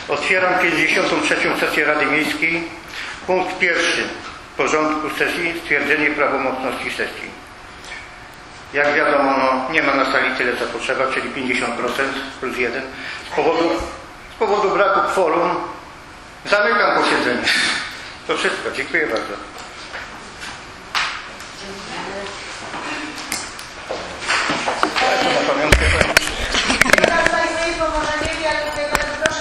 Otwieram 53. sesję Rady Miejskiej. Punkt pierwszy porządku sesji: stwierdzenie prawomocności sesji. Jak wiadomo, nie ma na sali tyle, co potrzeba, czyli 50% plus 1. Z powodu braku kworum zamykam posiedzenie. To wszystko. Dziękuję bardzo.